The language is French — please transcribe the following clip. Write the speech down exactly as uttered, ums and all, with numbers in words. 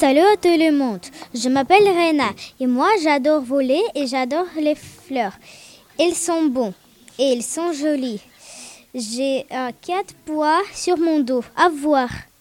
Salut à tout le monde, je m'appelle Rena et moi j'adore voler et j'adore les fleurs. Ils sont bons et ils sont jolis. J'ai euh, quatre pois sur mon dos, à voir.